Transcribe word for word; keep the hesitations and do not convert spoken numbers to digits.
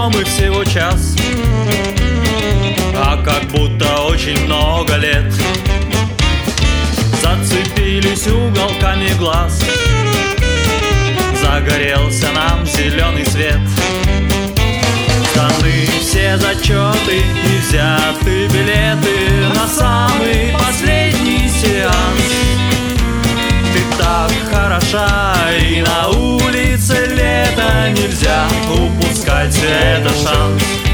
знакомы всего час, а как будто очень много лет. Зацепились уголками глаз, загорелся нам зеленый свет. Сданы все зачеты и взяты билеты на самый последний сеанс. Ты так хороша, и на улице лето, нельзя упускать этот шанс.